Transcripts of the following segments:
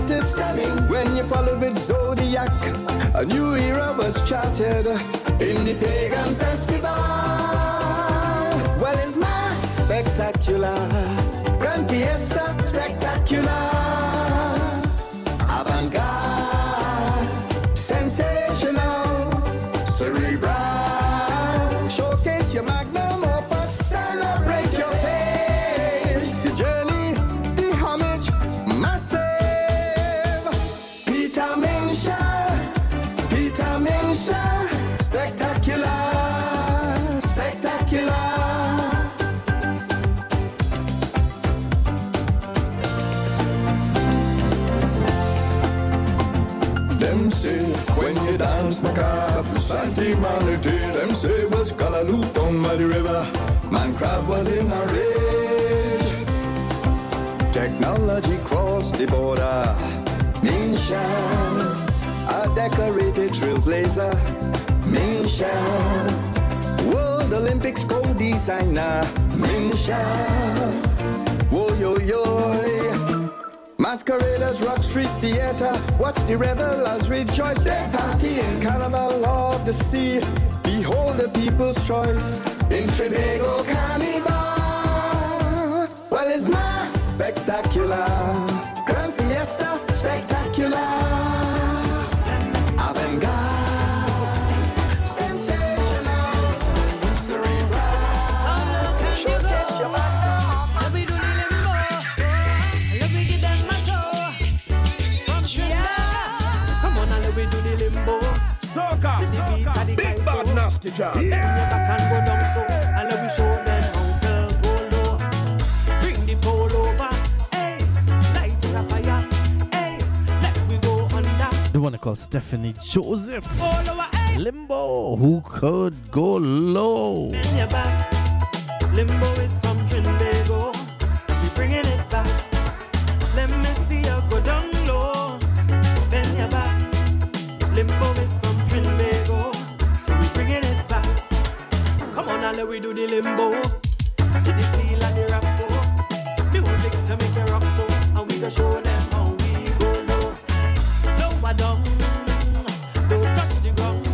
started stunning when you followed with Zodiac. A new era was charted in the pagan festival. Well, it's mass spectacular, grand fiesta spectacular, avant-garde, sensational, cerebral. Showcase your magnum opus, celebrate your page, the journey, the homage, massive. Peter Minsha, spectacular, spectacular. Them say when you dance macabre, Santi-Manity. Them say was Callaloo down by the river. Man crab was in a rage. Technology crossed the border. Minsha, a decorated trailblazer. Minsha, World Olympics co-designer. Minsha, whoa yo yo. Masqueraders rock street theater. Watch the revelers rejoice. They party in carnival of the sea. Behold the people's choice in Trinbago Carnival. Well, it's mass spectacular, grand fiesta spectacular, avant-garde, sensational, cerebral. Showcase your Let me do the limbo. Let me get that macho. From come on, let me do the limbo. Soca, big bad nasty job. Then you back and go down so, and let me show them how to go low. Bring the pole over, hey, light it a fire, hey, let we go under. The one called Stephanie Joseph. All over, hey. Limbo, who could go low? Then you're back. Limbo is from Trinbago. We bringing it back. Let me see you go down low. Then you're back. Limbo is from Trinbago, so we bringing it back. Come on, now let we do the limbo. To the steel and the rap so. Music to make you rock so, and we go show them how we go low. Lower down, don't touch the ground.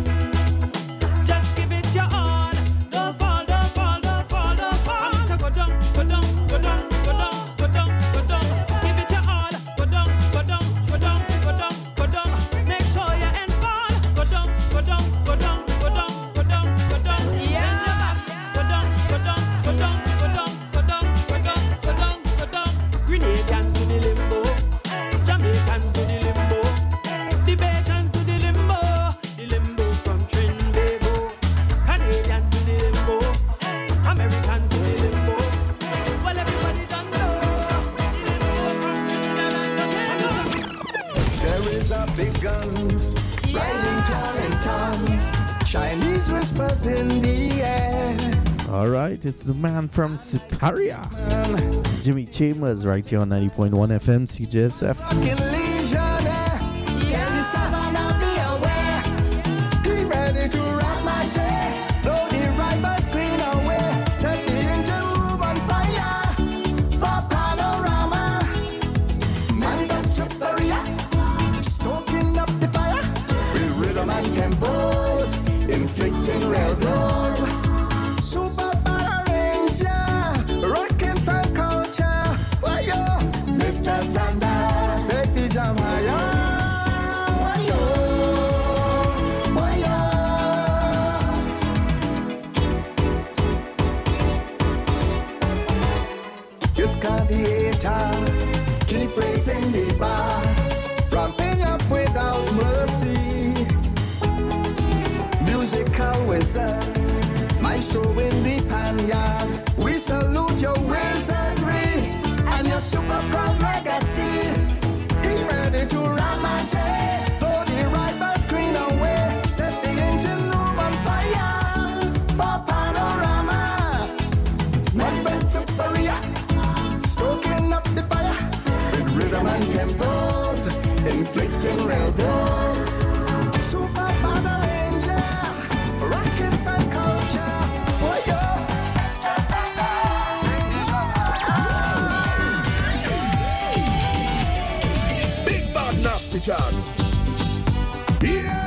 Just give it your all. Don't fall, don't fall, don't fall, don't fall. And so go down, go down, go down, go down, go down, go down. Give it your all. Go down, go down, go down, go down, go down. Make sure you end fall. Go down, go down, go down, go down, go down, go down. Yeah. Go down, go down, go down, go down, go down, go down, go down, go down. Grenadians do the limbo. Jamaicans do the limbo. The Bajans do the limbo. The limbo from Trinbago. Canadians do the limbo. Americans do the limbo. Well, everybody done know. The limbo from Trinidad and Jamaica. There is a big gun riding town in town. Chinese whispers in the air. All right, it's the man from Siparia, Jimmy Chambers, right here on 90.1 FM CJSF. Fucking legionnaire. Tell the savannah be aware. Be ready to rock my share. Blow the rivers clean away. Set the engine room on fire. For panorama. Man from Siparia. Stoking up the fire. With rhythm and tempos. Inflicting real blows. Super Power Ranger. Rockin' pan culture. Why yo? Mr. Sanda. Take the jam higher. Why yo? Why yo? Discardiator. Keep raising the bar. Ramping up without mercy. Musical wizard, maestro in the panyard. We salute your wizardry and your super proud legacy. Be ready to run my share. Blow the rivers clean away. Set the engine room on fire. For panorama. One brand Siparia. Stoking up the fire. With rhythm and tempos. Inflicting real blows. Super Power Ranger. Rockin' fan culture. Oh, yo. Bad Nasty John. Yeah!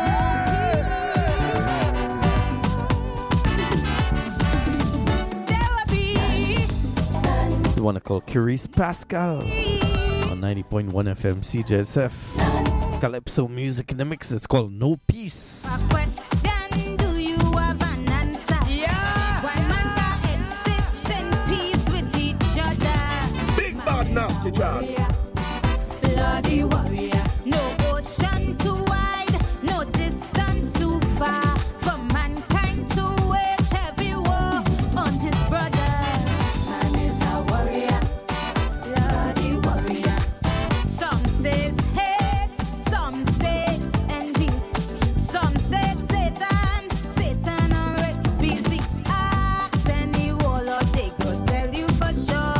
The one I call Curious Pascal on 90.1 FM CJSF. Calypso music in the mix. It's called No Peace. Nasty John. Bloody warrior. No ocean too wide, no distance too far for mankind to wage heavy war on his brother. Man is a warrior, bloody warrior. Some says hate, some says envy, some say Satan, Satan always busy. Ask any warlord, they could tell you for sure.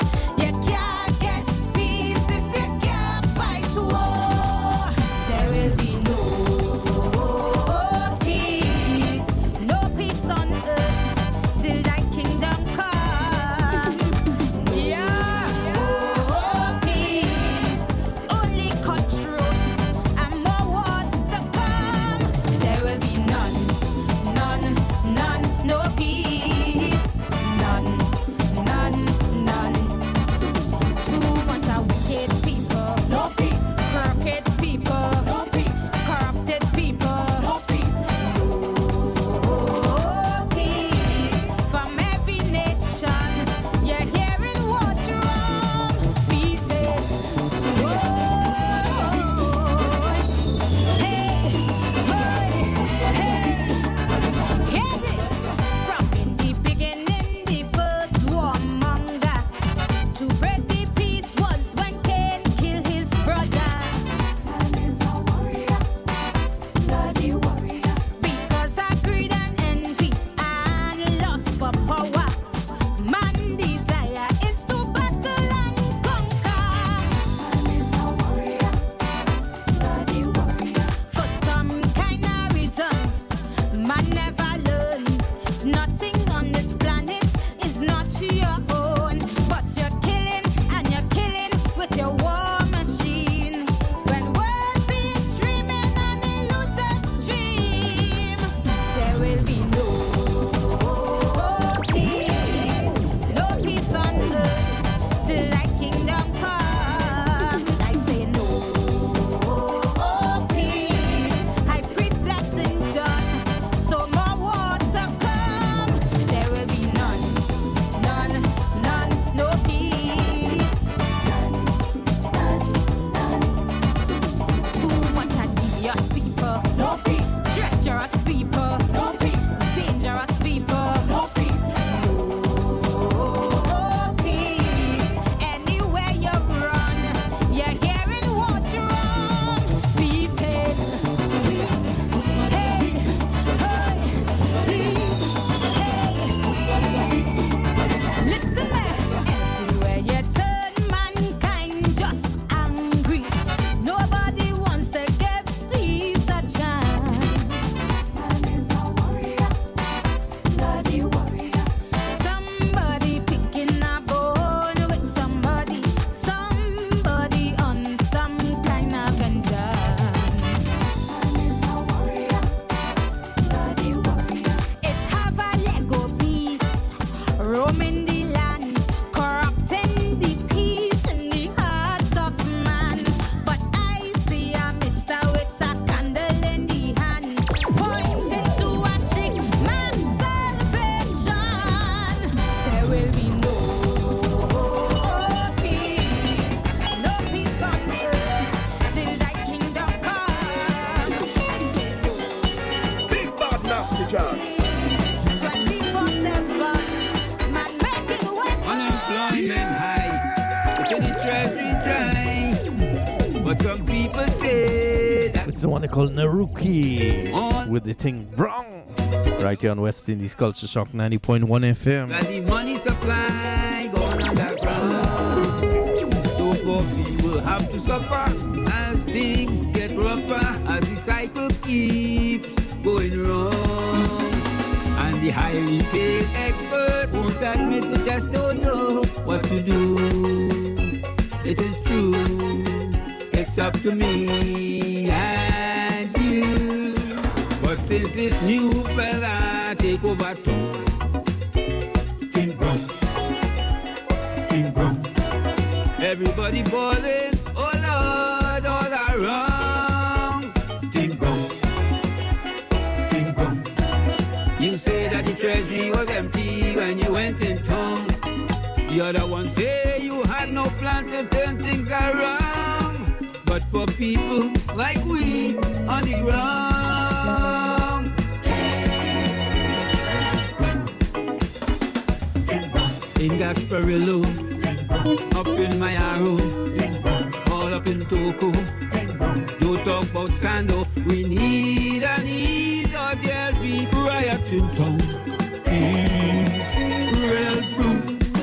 It's the one they call Naruki with the thing wrong. Right here on West Indies Culture Shock 90.1 FM. Got the money supply going underground. So poor people have to suffer as things get rougher, as the cycle keeps going wrong. And the highly paid experts won't admit they just don't know what to do. It is true. it's up to me and you. But since this new fella take over town, ting brum, ting brum, everybody balling, oh Lord, all around. Ting brum, ting brum. You say that the treasury was empty when you went in town. The other one say you had no plan to turn things around. But for people like we on the ground, in Gasparillo, up in Mayaro, all up in Toko, don't talk about Sando. We need an ease or there'll be riots in town. Real blue.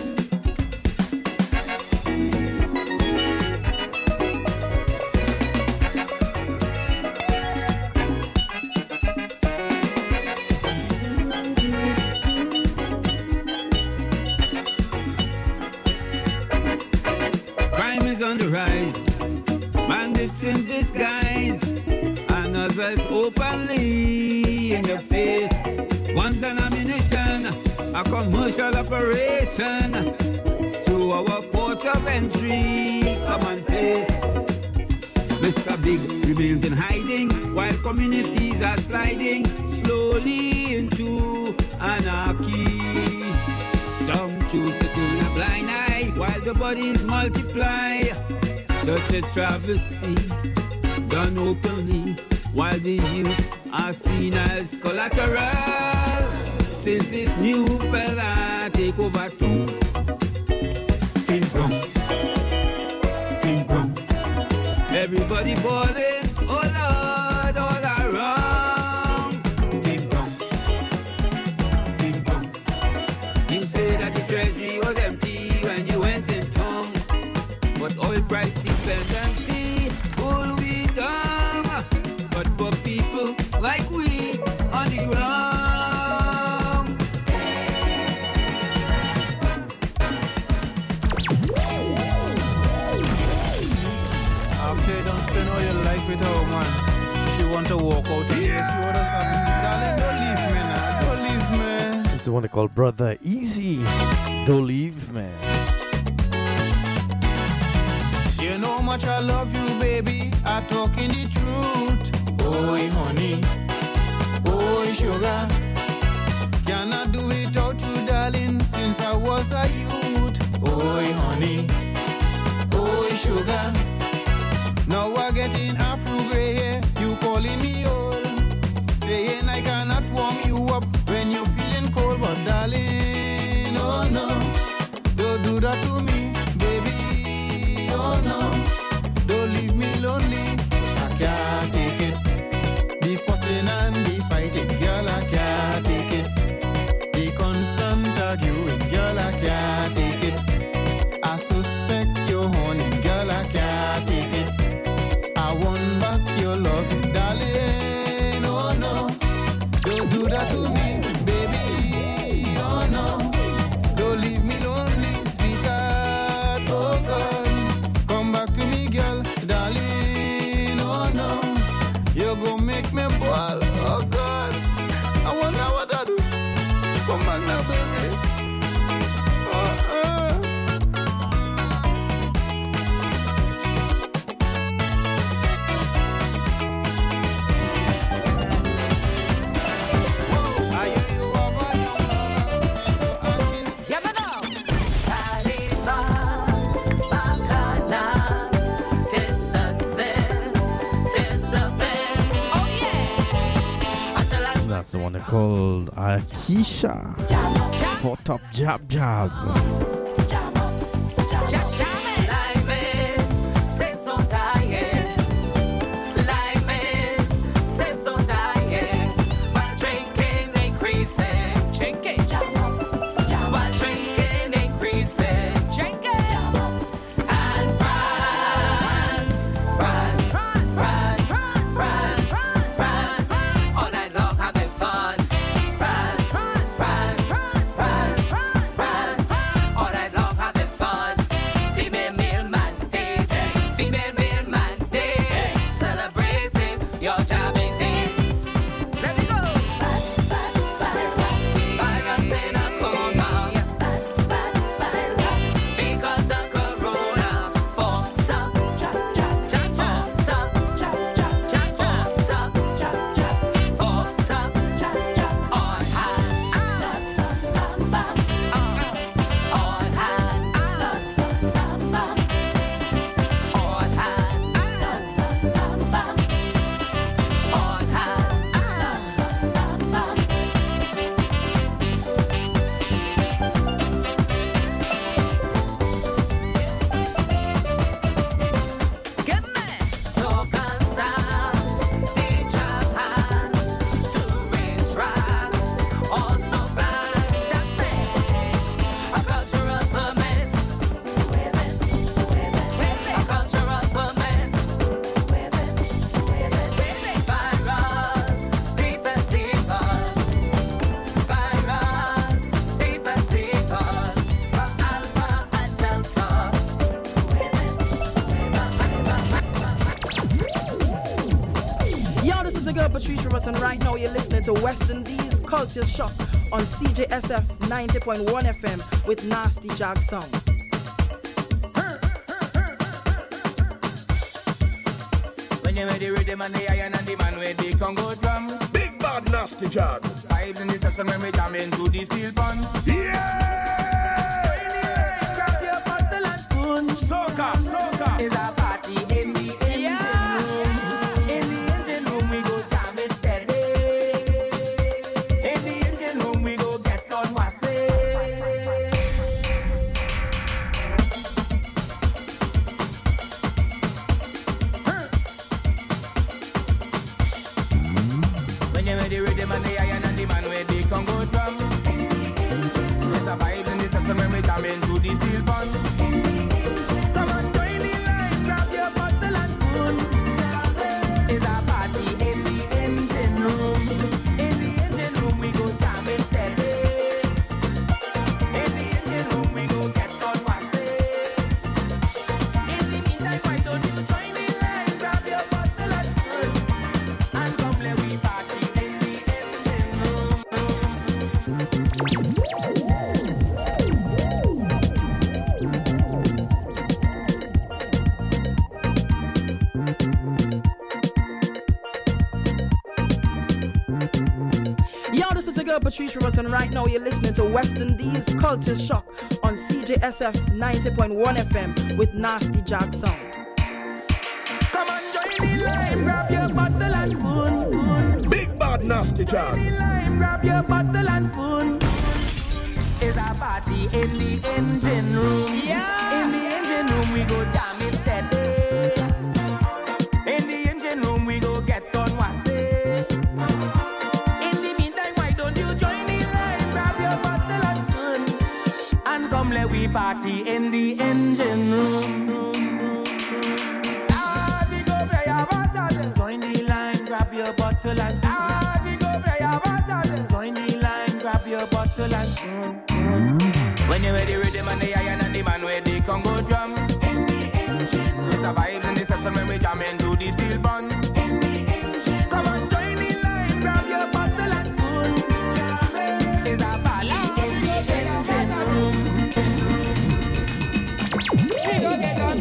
On the rise, bandits in disguise, and others openly in the face. Guns and ammunition, a commercial operation to our port of entry, come and place. Mr. Big remains in hiding while communities are sliding slowly into anarchy. Some choose to turn a blind eye while the bodies multiply. Such a travesty done openly while the youth are seen as collateral. Since this new fella take over town, ting brum, ting brum, everybody balling, oh Lord, all around. Ting brum, ting brum. You say that the treasury was empty when you went in town, but oil price dependency pull we down. But for people like we on the ground, after you don't spend all your life with her, man, she want to walk out and yes, you want to darling, don't leave me now, don't leave me. It's the one they call Brother Easy. Don't leave me. You know how much I love you, baby. I'm talking the truth. Oh, honey. Oh, sugar. Cannot do without you, darling, since I was a youth. Oh, honey. Oh, sugar. Now I'm getting afro gray hair. You calling me old. Saying I cannot warm you up when you're feeling cold. But darling, oh no, don't do that to me, baby. Oh no, don't leave me lonely. I can't take it. The fussing and the fighting, girl, I can't take it. The constant arguing, girl, I can't take it. I suspect you're horning, girl, I can't take it. I want back your loving, darling. Oh no, don't do that to me, baby. Oh no, don't leave me lonely, sweetheart. Oh God, come back to me, girl, darling. Oh no, you gon' make me ball. Oh God, I wonder what I do. Come back now, baby. That's the one they called Akisha for Top Jab Jab. your girl Patricia Rutten. Right now you're listening to West Indies Culture Shock on CJSF 90.1 FM with Nasty Jag Sound. When you ready, rhythm and the iron and the man with the Congo drum. Big bad nasty jag. Vibes in the session when we jam into the steel pan. Yeah! Grab your bottle and spoon. Soca, soca. It's a party in the engine room. In the engine room we go jam it steady. In the engine room we go get on wassy. When you ready, rhythm and the iron and the man with the Congo drum. It's a vibe in the session when we jam into the steel pan. Come on, join the line, grab your bottle and spoon. It's a party in the engine room. In the engine room we go jam it steady. In the engine room we go get on wassy. In the meantime, why don't you join the line, grab your bottle and spoon, and come let we party in the engine room. Yo, this is your girl Patricia Rutten. Right now you're listening to West Indies Culture Shock on CJSF 90.1 FM with Nasty Jag Sound. Come on, join the line, grab your bottle and spoon. Big bad nasty jag. Join the line, grab your bottle and spoon. It's a party in the engine room. Yeah. In the engine room we go jam it steady. In the engine room we go get on wassy. In the meantime, why don't you join the line, grab your bottle and spoon, and come let we party in the engine room. Ah, we go play our verses. Join the line, grab your bottle and spoon. Ah, we go play our verses. Join the line, grab your bottle and spoon. When you ready, rhythm and the iron and the man with the Congo drum. In the engine room. It's a vibe in the session when we jam into the steel bun. In the engine. Come on, join the line, grab your bottle and spoon. It's a party in the engine room. We go get on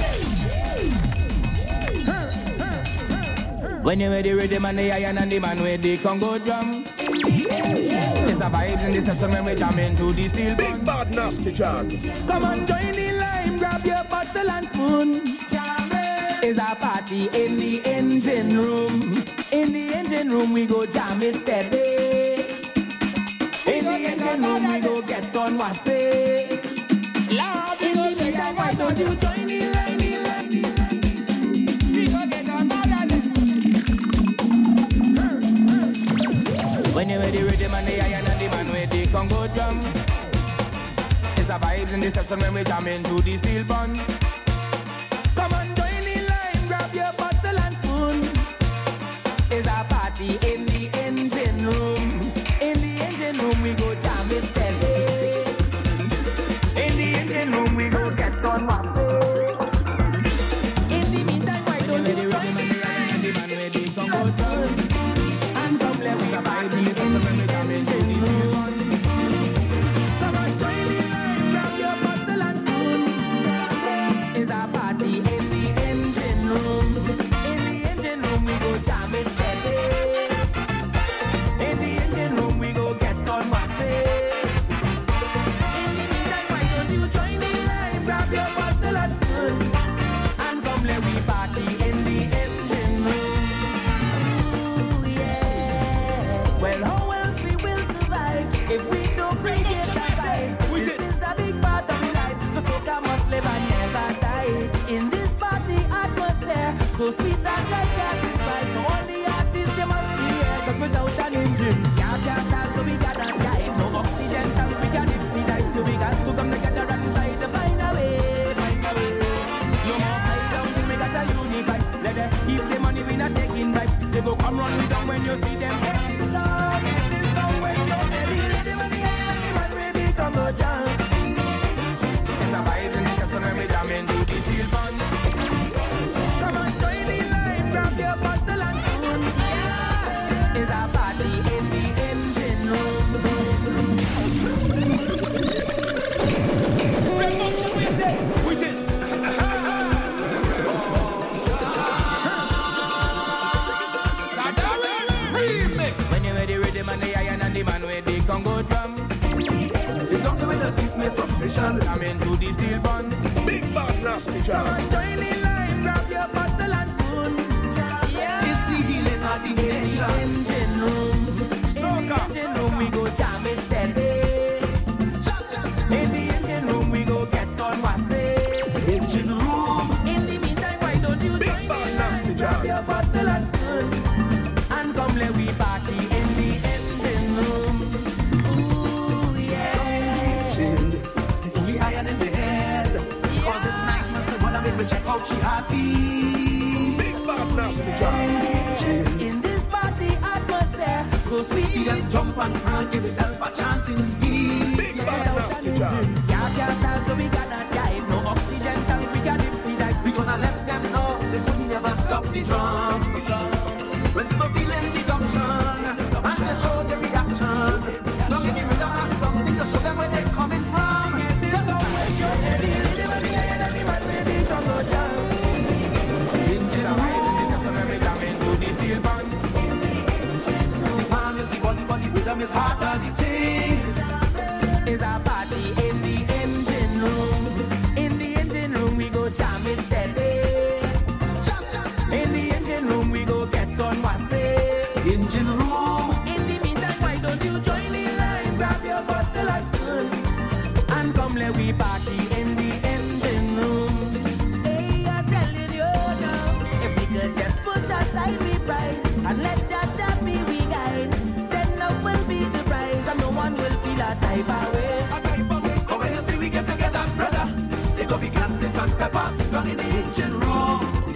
when you ready, rhythm and the iron and the man with the Congo drum. It's a vibes in the session when we jam into the steel bun. Big bad nasty jag. Come on, join the line, grab your bottle and spoon. It's a party in the engine room. In the engine room we go jam it steady. In the engine room we go get on wassy. In the meantime, why don't you join the line, the line, the line? We go get on when you ready, rhythm and the iron and the man with the Congo drum. It's a vibes in the session when we jam into the steel bun. Come on, join the line, grab your bottle and spoon. It's a party in the engine room. In the engine room we go jam it steady. In the engine room we go get on waffle. In the meantime, why don't you join the line and the man with the Congo drum? And come let we vibe in the session when we jam into the steel bun. Come on, join the line, grab your bottle and spoon. It's a party in the engine room. In the engine room we go jam it steady. In the engine room we go get on wassy. In the meantime, why don't you join the line, grab your bottle and spoon, and come let we party in the engine room. Ooh, yeah. Well, how else we will survive if we don't bring it aside? This is a big part of life, so soca must live and never die. In this party atmosphere, so sweet and like that is right. So all the artists you must be here, 'cause without an engine, can't dance, so we got to dive. No oxygen tank, we got dipsy dive, so we got to come together and try to find a way, find a way. No more high down thing, we got to unify. Let them keep the money, we not taking back. They go come run me down when you see them. Get this song when you're ready. Ready when the man ready, come go down. It's a vibe in the session when we jam into the steel bun. Come on, join the line, grab your bottle and spoon. Come on, join the line, grab your bottle and spoon. It's the healing of the nation. Engine room, in the engine room we go jam it steady. In the engine room we go get on wase. Engine room. In the meantime, why don't you join the line, grab your bottle and spoon, and come let we party in the engine room. Ooh yeah. It's only iron in the head. Cause this night must have wanna make me check out she happy. Big bad nasty job. In this party atmosphere, so sweet. See them jump and prance, give yourself a chance in the heat. Big bad nasty job. Can't stand, so we cannot dive. No oxygen tank, we got dipsy dive. We gonna let them know that we never stop the drum. When people feeling the gumption, and they show the reaction. Don't give rid of us something to show them where they're coming from. This is how you're ready, everyone ready to go down. Engine room, this is every time into the steel band. The pan is the body, rhythm is heart of the thing. It's a party in the engine room. In the engine room we go jam it steady. In the engine room we go get on wase. Engine room. In the meantime, why don't you join the line, grab your bottle and spoon, and come let we party in the engine room. Hey, I'm telling you now, if we could just put aside we pride and let Jaja be we guide, then love will be the prize and no one will feel a type away. But when you see we get together, brother, they go be gladness and pepper, down in the engine room.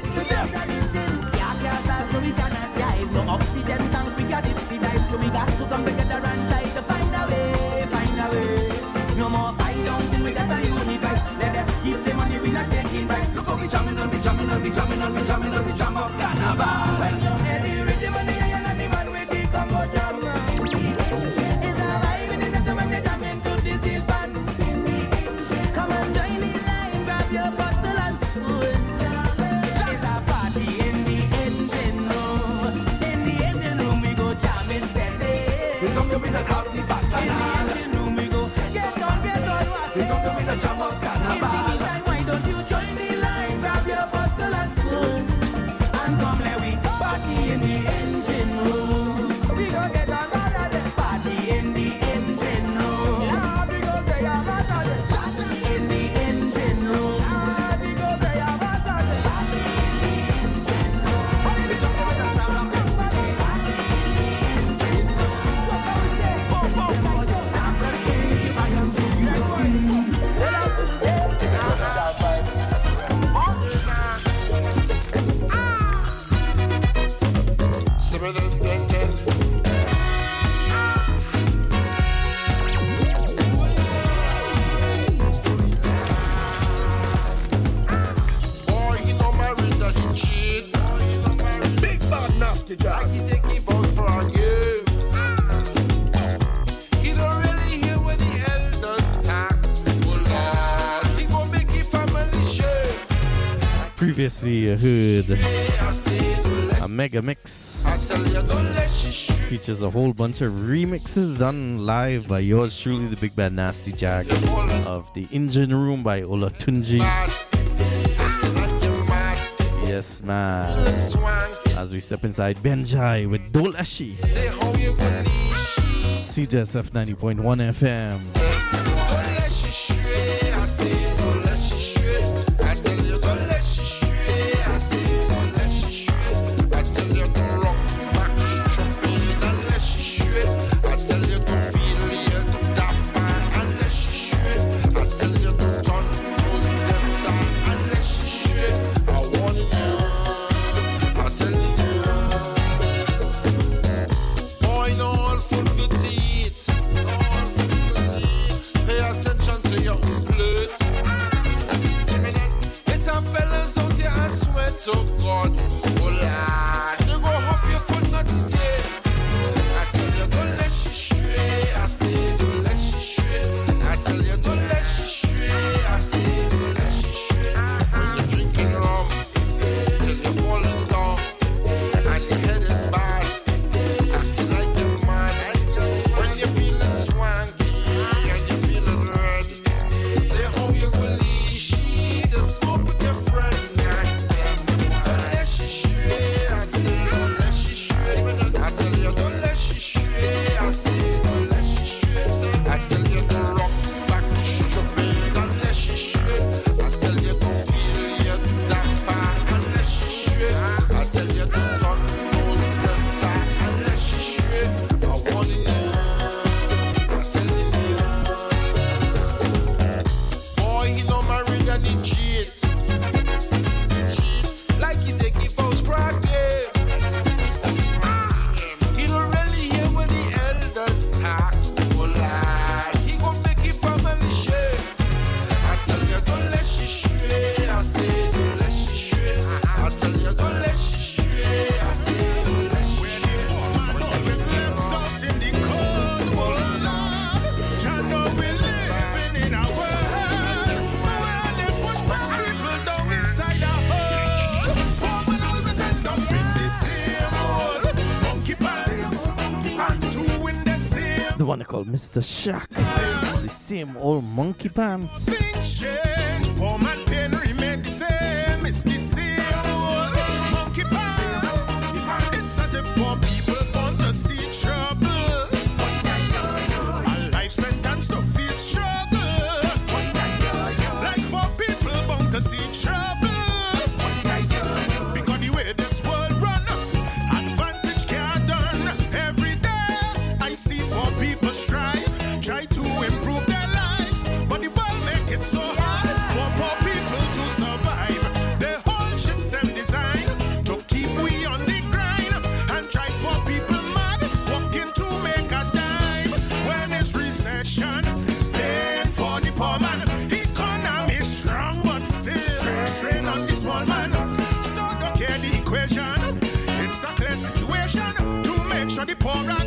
So we cannot dive, no oxygen tank, we got dipsy dive. So we got to come together and try to find a way. No more fight down till we get a unified. Let them keep the money, we not taking back. Look how we jamming and we jamming and we jamming and we jamming and we jam up carnival. When you're ready, rhythm and the iron and the man with the Congo jam. It's a vibe in the center when they jam into the steel band. Come on, join the line, grab your bottle and spoon. It's a party in the engine room. In the engine room we go jam it steady. We come to winners have the back. In the engine room we go get on wase. We come to winners jam up carnival. In the meantime, why don't you join the line, grab your bottle and spoon, and come let we party in the engine room. We go get on party in the engine room. Yeah, we go get on in the engine room. Yeah, we go get on party in the engine room. We come to winners jam up Boy, you know Marina, he cheat. Big bad nasty job. Like he take him out from you. He don't really hear what the elders talk. Oh Lord, he gon' make his family shake. Previously you heard a mega mix. I tell you, don't let she shoot. Features a whole bunch of remixes done live by yours truly, the Big Bad Nasty Jack, of The Engine Room by Olatunji. Yes, man. As we step inside Benjai with Dolashi. Say how you gonna leash. CJSF 90.1 FM. Don't let she stray. I say, don't let she stray. I tell you, don't let she stray. I say, don't let she stray. I tell you, don't rock back, jumping unless she stray. I tell you, don't feel you, don't dap unless she stray. I tell you, don't turn possessor unless she stray. I warn you, I tell you. Boy, no all food good to eat. Pay attention to your own plate. It's a fellas out here, I swear to God. Oh, Lord, you go off your foot, not the tail. I tell you, don't let she stray. I say, don't let she stray. I tell you, don't let she stray. I say, don't let she stray. When you're drinking rum, till you're falling down, and you're heading bad, acting like you're mad. When you're feeling swanky, and you're feeling ready, say how you gonna leash the smoke with your called Mr. Shack. The same old monkey pants. Things change, poor man pain remain the same. It's the same old monkey pants. It's as if poor people want to see trouble. A life sentence to feel struggle. Like poor people want to see trouble. Because the way this world run, advantage can't done. Every day I see poor people strive, try to improve their lives, but the world make it so hard for poor people to survive. The whole shit's them design to keep we on the grind and try for people mad, working to make a dime. When it's recession, pain for the poor man. Economy strong, but still strain on the small man. So don't care the equation. It's a clear situation to make sure the poor are